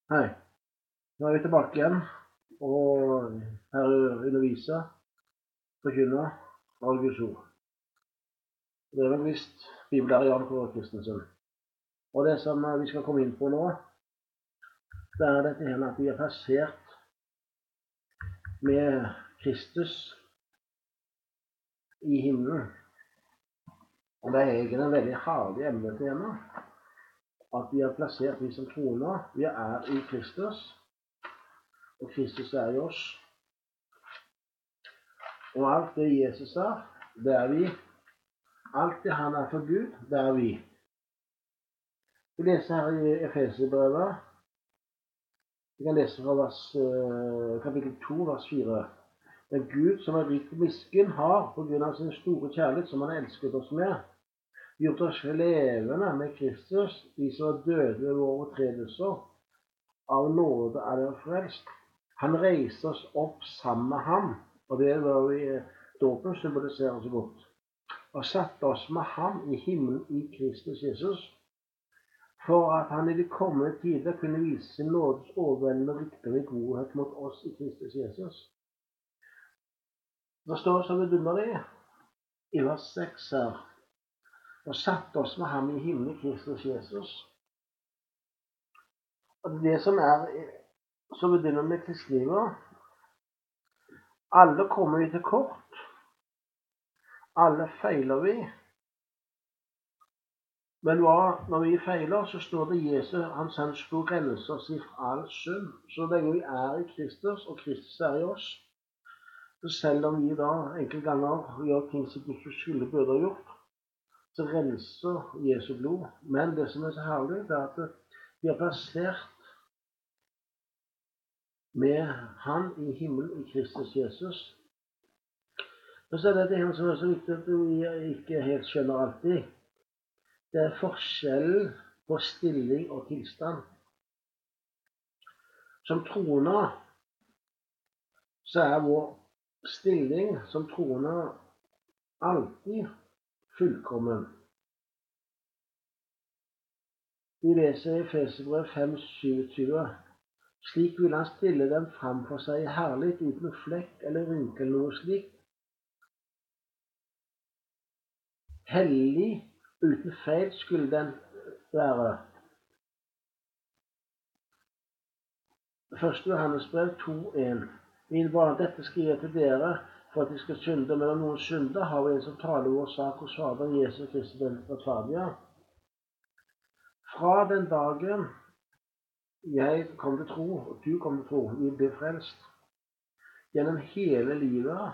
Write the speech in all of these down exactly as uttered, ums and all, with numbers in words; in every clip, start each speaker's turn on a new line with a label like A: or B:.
A: Hei, nå er vi tilbake igjen, og her underviser, forkynner, av Guds ord. Det er vel visst bibellærer Jan Kåre Kristensen. Og det som vi skal komme inn på nå, det er dette her at vi er plassert med Kristus i himmelen. Og det er egentlig en veldig hardig emne til henne, at vi er plassert, vi som troner, vi er i Kristus, og Kristus er i oss. Og alt det Jesus er, det er vi. Alt det han er for Gud, det er vi. Vi leser her i Efeserbrevet. Vi kan lese fra vers, kapittel to, vers fire. Men Gud, som er rik på miskunn, har, på grunn av sin store kjærlighet, som han elsket oss med, gjort oss levende med Kristus, de som er døde ved våre overtredelser. Av nåde er dere frelst. Han reiser oss opp sammen med ham, og det var vi dåpen symboliserer så godt, og satte oss med ham i himmelen i Kristus Jesus, for at han i de kommende tider kunne vise sin nådes overveldende rikdom i godhet mot oss i Kristus Jesus. Det står så vidunderlig i vers seks her, og satte oss med ham i himmelen i Kristus Jesus. Og det som er så vidunderlig med kristlivet, alle kommer vi til kort, alle feiler vi. Men hva, når vi feiler, så står det Jesus, hans sønn skulle rense oss i all synd. Så lenge vi er i Kristus, og Kristus er i oss, så selv om vi da enkelte ganger gjør ting som ikke skulle burde ha gjort, så renser Jesu blod. Men det som er så herlig, det er at vi er plassert med han i himmelen i Kristus Jesus. Og så er det det som er så viktig at vi ikke helt skjønner alltid. Det er forskjellen på stilling og tilstand. Som troende, så er vår stilling som troende alltid fullkommen. Vi leser i Efeserbrevet fem syvogtyve. Slik vil han stille dem fram for seg i herlighet uten flekk eller rynke eller noe slikt. Hellig uten feil skulle den være. første Johannes brev to en. Vi vil bare dette skrive til dere for at de skal synde, men om noen synder har vi en som taler vår sak hos Fader Jesus Kristus den rettferdige. Fra den dagen jeg kom til tro, og du kom til tro, vi ble frelst. Gjennom hele livet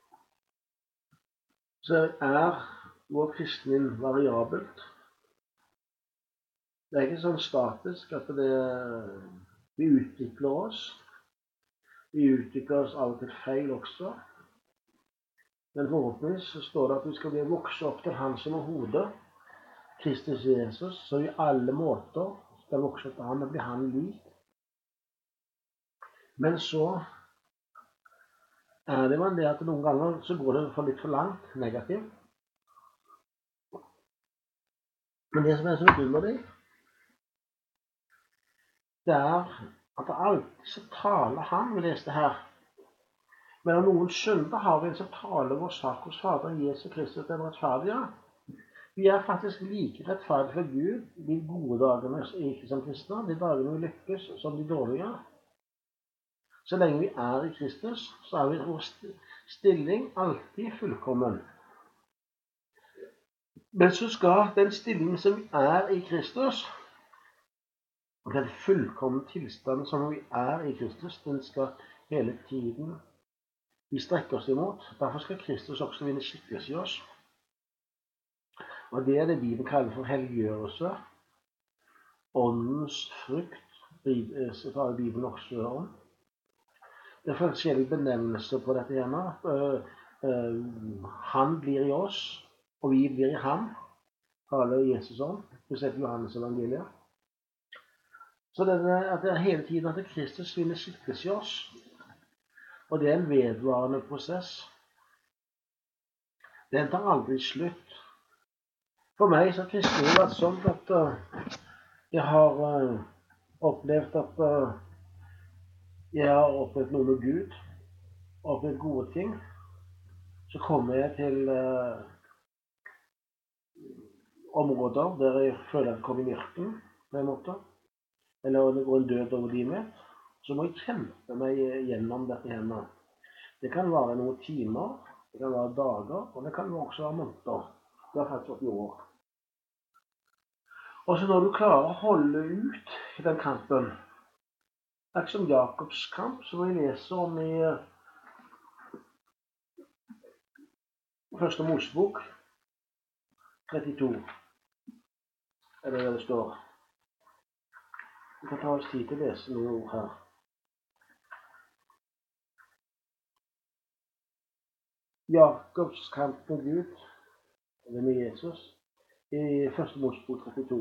A: så er vår kristning variabelt. Det er ikke sånn statisk at det, vi utvikler oss. Vi utvikler oss av og til feil også. Men forhåpentligvis så står det at vi skal bli vokse opp til han som er hodet, Kristus Jesus, så i alle måter skal vokse opp til han og bli han lik. Men så er det man det at noen ganger så går det for litt for langt negativt. Men det som er så vidunderlig, det er at det alltid så taler han, vi leste her. Men om noen synder har vi en som taler vår sak hos Fader Jesus Kristus den rettferdige. Vi er faktisk like rettferdige for Gud de gode dagene ikke som kristne, de dagene vi lykkes som de dårlige. Så lenge vi er i Kristus, så er vi vår stilling alltid fullkommen. Men så skal den stillingen som vi er i Kristus, og den fullkomne tilstanden som vi er i Kristus, den skal hele tiden vi strekker oss imot. Derfor skal Kristus også vinne skikkelse i oss. Og det er det Bibelen kaller for helliggjørelse. Åndens frukt, så tar Bibelen også om. Det er forskjellige benevnelser på dette hjemme. Han blir i oss, og vi blir i ham, taler Jesus om, spesielt Johannes evangeliet. Så det er, at det er hele tiden at Kristus vinner skikkelse i oss, og det er en vedvarende prosess. Den tar aldri slutt. For meg så har kristne vært sånn at jeg har opplevd at uh, jeg har opplevd noe med Gud, opplevd gode ting, så kommer jeg til uh, områder der jeg føler at jeg kommer i mørken, på en måte, eller det går en død over livet mitt, så må jeg kjempe meg gjennom dette hjemme. Det kan være noen timer, det kan være dager, og det kan også være måneder. Det har faktisk vært i år. Og så når du klarer å holde ut i den kampen, det er ikke som Jakobs kamp, som vi leser om i første Mosebok trettito. Er det det det står? Vi kan ta oss tid til å lese noen ord her. Jakobs kamp med Gud, eller med Jesus, i første Mosebok trettito.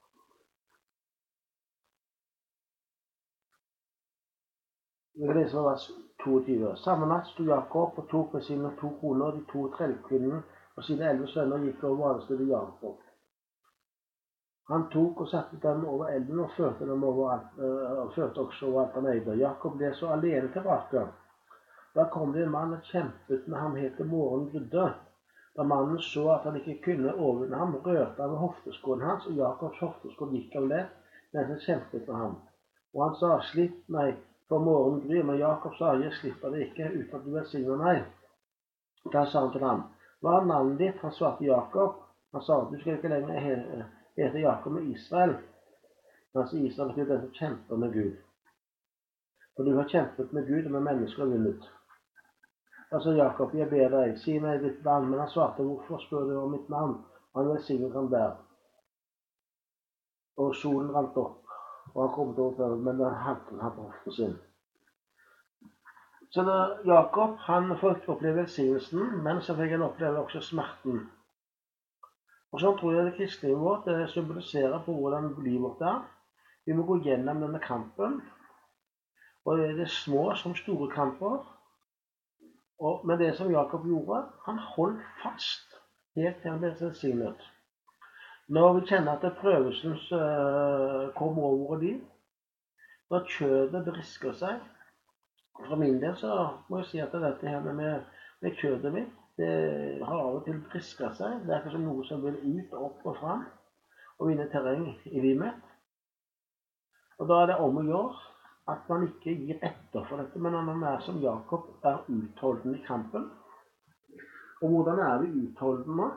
A: Vi kan lese fra vers toogtyve. Samme natt sto Jakob og tok med sine to koner, de to trellkvinnene og sine elleve sønner gikk over vanestedet Jakob. Han tok og satte dem over elven og førte dem over, og førte også over alt han eide. Jakob ble så alene tilbake. Da kom det en mann og kjempet med ham helt til morgenen grydde. Da mannen så at han ikke kunne overvinne ham, rørte han ved hofteskålen hans, og Jakobs hofteskål gikk av lett mens han kjempet med ham. Og han sa, slipp meg for morgenen gryr, men Jakob sa, jeg slipper det ikke uten at du velsigner meg. Da sa han til ham, hva er navnet ditt? Han svarte Jakob. Han sa, du skal ikke lenger hete Jakob med Israel. Han sa, Israel betyr den som kjemper med Gud. For du har kjempet med Gud og med mennesker og vunnet. Da sa Jakob, jeg ber deg, si meg ditt navn. Men han svarte, hvorfor spør du om mitt navn? Han velsignet ham der. Og solen rant opp, og han kom til å føre, men den halte han på hoften sin. Så da Jakob, han fikk oppleve velsignelsen, men så fikk han oppleve også smerten. Og sånn tror jeg det kristne livet vårt, det symboliserer på hvordan livet vårt er. Vi må gå gjennom denne kampen, og det er små som store kamper. Og, men det som Jakob gjorde, han holdt fast helt til han ble velsignet. Når vi kjenner at det prøvelsens uh, kommer over våre liv, når kjødet brisker seg, for min del så må jeg si at dette her med, med kjødet mitt, det har av og til brisket seg. Det er ikke som noe som vil ut, opp og frem, og vinne terreng i livet mitt. Og da er det om å gjøre at man ikke gir etter for dette, men når man er som Jakob, er utholdende i kampen. Og hvordan er vi utholdende?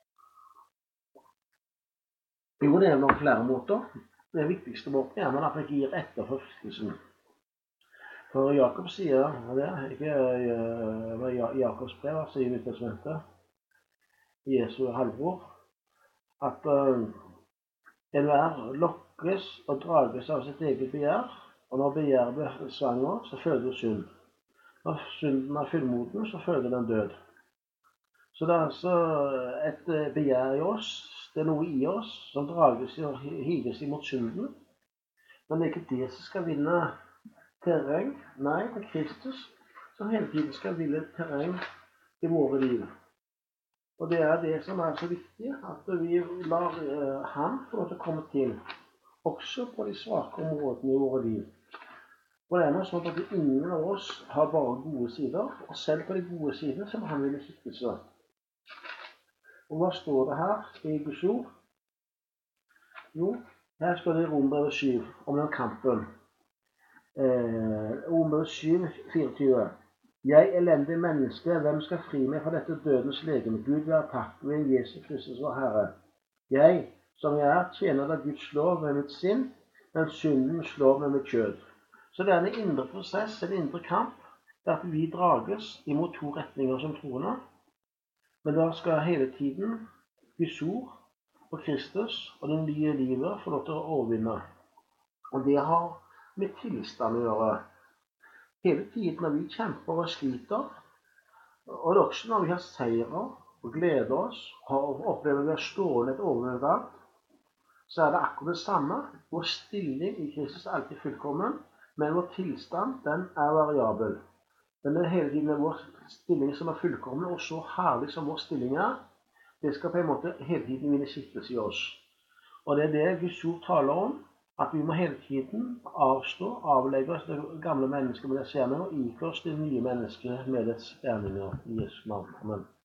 A: Jo, det er nok flere måter. Det viktigste måten er at man ikke gir etter for fristelsen. For Jakob sier, det er ikke uh, Jakobs brev, altså i Nyttestamentet, Jesu halvbror, at uh, enhver lokkes og drages av sitt eget begjær, og når begjæret blir svanger, så føder synd. Når synden er fullmoden, så føder den død. Så det er altså et begjær i oss, det er noe i oss som drages og hives imot synden. Men det er ikke det som skal vinne terreng. Nei, det er Kristus som hele tiden skal vinne terreng i våre liv. Og det er det som er så viktig, at vi lar uh, han få lov til å komme til, også på de svake områdene i våre liv. Og det er noe sånn at ingen av oss har bare gode sider, og selv på de gode sidene så må han ville skikkelse. Og hva står det her i Guds ord? Jo, her står det i Romerbrevet syv om den kampen. Eh, Romerbrevet syv, fireogtyve. Jeg elendig menneske, hvem skal fri meg fra dette dødens legeme? Gud være takk ved Jesus Kristus vår Herre. Jeg, som jeg er, tjener da Guds lov med mitt sinn, men synden slår med mitt kjød. Så det er en indre prosess, en indre kamp, der at vi drages imot to retninger som troende. Men da skal hele tiden Guds ord og Kristus og det nye livet få lov til å overvinne. Og det har med tilstand å gjøre. Hele tiden når vi kjemper og sliter, og også når vi har seirer og gleder oss, og opplever vi å stående et overvinnet, så er det akkurat det samme. Vår stilling i Kristus er alltid fullkommen, men vår tilstand, den er variabel. Men det er hele tiden vår stilling som er fullkommen, og så herlig som vår stilling er, det skal på en måte hele tiden vinne skikkelse i oss. Og det er det Guds ord taler om, at vi må hele tiden avstå, avlegge oss det gamle mennesket med dets gjerninger og ikle oss det nye mennesket med dets gjerninger i Jesu navn. Amen.